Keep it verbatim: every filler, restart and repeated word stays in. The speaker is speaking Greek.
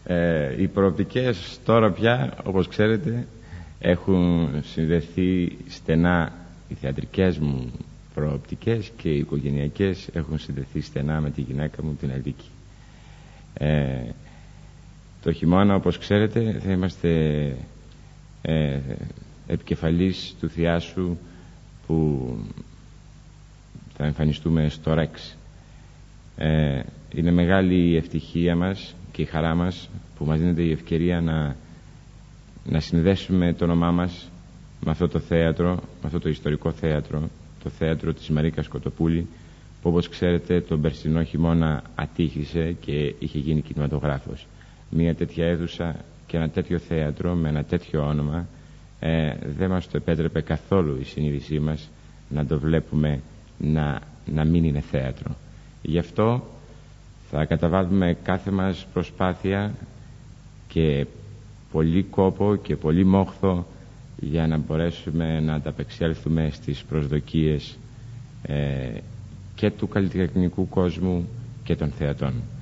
Ε, οι προοπτικές τώρα πια, όπως ξέρετε, έχουν συνδεθεί στενά. Οι θεατρικές μου προοπτικές και οι οικογενειακές έχουν συνδεθεί στενά με τη γυναίκα μου, την Αλίκη. Ε, το χειμώνα, όπως ξέρετε, θα είμαστε ε, επικεφαλής του Θειάσου που θα εμφανιστούμε στο Ρεξ. Ε, είναι μεγάλη η ευτυχία μας και η χαρά μας που μας δίνεται η ευκαιρία να, να συνδέσουμε το όνομά μας με αυτό το θέατρο, με αυτό το ιστορικό θέατρο, το θέατρο της Μαρίκας Κοτοπούλη, που όπως ξέρετε τον περσινό χειμώνα ατύχησε και είχε γίνει κινηματογράφος. Μια τέτοια αίθουσα και ένα τέτοιο θέατρο με ένα τέτοιο όνομα ε, δεν μας το επέτρεπε καθόλου η συνείδησή μας να το βλέπουμε να, να μην είναι θέατρο. Γι' αυτό θα καταβάλουμε κάθε μας προσπάθεια και πολύ κόπο και πολύ μόχθο για να μπορέσουμε να ανταπεξέλθουμε στις προσδοκίες ε, και του καλλιτεχνικού κόσμου και των θεατών.